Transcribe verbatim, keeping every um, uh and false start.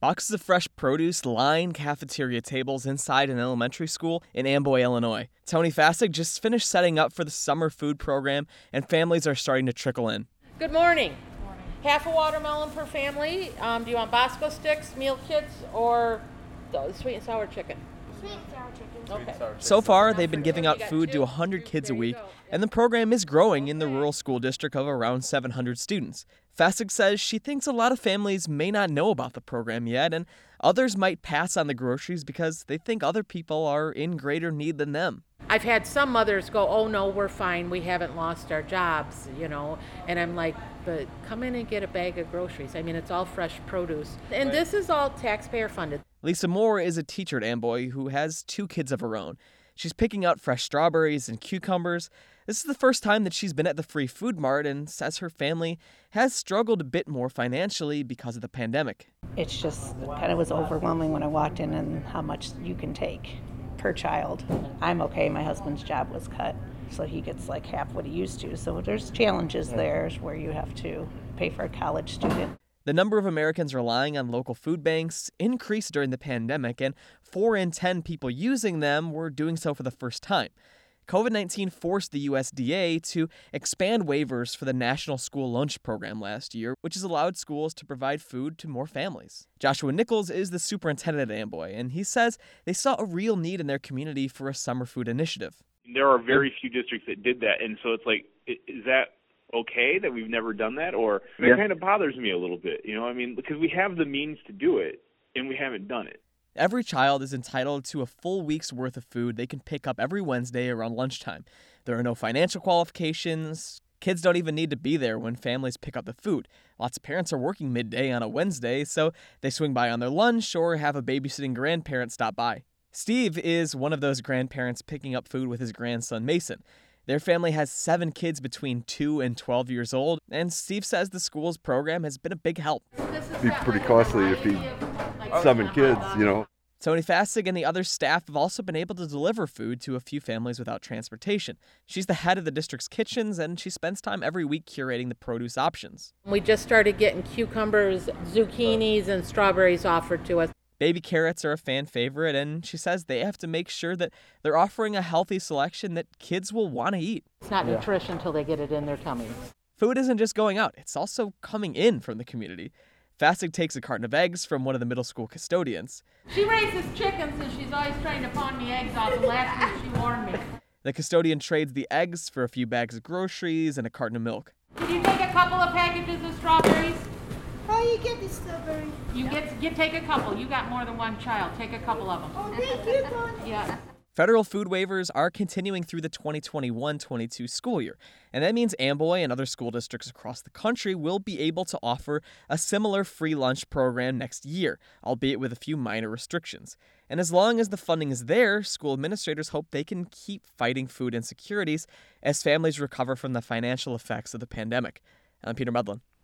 Boxes of fresh produce line cafeteria tables inside an elementary school in Amboy, Illinois. Tony Fasig just finished setting up for the summer food program, and families are starting to trickle in. Good morning. Morning. Half a watermelon per family. Um, do you want Bosco sticks, meal kits, or the sweet and sour chicken? Sweet and sour chicken. Okay. So far, they've been giving out food to one hundred kids a week, and the program is growing in the rural school district of around seven hundred students. Fasig says she thinks a lot of families may not know about the program yet, and others might pass on the groceries because they think other people are in greater need than them. I've had some mothers go, oh no, we're fine, we haven't lost our jobs, you know, and I'm like, but come in and get a bag of groceries. I mean, it's all fresh produce, and this is all taxpayer funded. Lisa Moore is a teacher at Amboy who has two kids of her own. She's picking out fresh strawberries and cucumbers. This is the first time that she's been at the Free Food Mart and says her family has struggled a bit more financially because of the pandemic. It's just kind of was overwhelming when I walked in and how much you can take per child. I'm okay. My husband's job was cut, so he gets like half what he used to. So there's challenges there where you have to pay for a college student. The number of Americans relying on local food banks increased during the pandemic, and four in ten people using them were doing so for the first time. covid nineteen forced the U S D A to expand waivers for the National School Lunch Program last year, which has allowed schools to provide food to more families. Joshua Nichols is the superintendent at Amboy, and he says they saw a real need in their community for a summer food initiative. There are very few districts that did that, and so it's like, is that okay that we've never done that? Or yeah. It kind of bothers me a little bit, you know, I mean, because we have the means to do it, and we haven't done it. Every child is entitled to a full week's worth of food they can pick up every Wednesday around lunchtime. There are no financial qualifications. Kids don't even need to be there when families pick up the food. Lots of parents are working midday on a Wednesday, so they swing by on their lunch or have a babysitting grandparent stop by. Steve is one of those grandparents picking up food with his grandson, Mason. Their family has seven kids between two and twelve years old, and Steve says the school's program has been a big help. It'd be pretty costly to feed seven kids, you know. Tony Fasig and the other staff have also been able to deliver food to a few families without transportation. She's the head of the district's kitchens, and she spends time every week curating the produce options. We just started getting cucumbers, zucchinis, and strawberries offered to us. Baby carrots are a fan favorite, and she says they have to make sure that they're offering a healthy selection that kids will want to eat. It's not yeah. nutrition until they get it in their tummies. Food isn't just going out, it's also coming in from the community. Fasig takes a carton of eggs from one of the middle school custodians. She raises chickens and she's always trying to pawn me eggs off, and last week she warned me. The custodian trades the eggs for a few bags of groceries and a carton of milk. Could you take a couple of packages of strawberries? How do you get the strawberry? You get, get take a couple. You got more than one child. Take a couple of them. Oh, thank you, Tony. Yeah. Federal food waivers are continuing through the twenty twenty-one twenty-two school year, and that means Amboy and other school districts across the country will be able to offer a similar free lunch program next year, albeit with a few minor restrictions. And as long as the funding is there, school administrators hope they can keep fighting food insecurities as families recover from the financial effects of the pandemic. I'm Peter Medlin.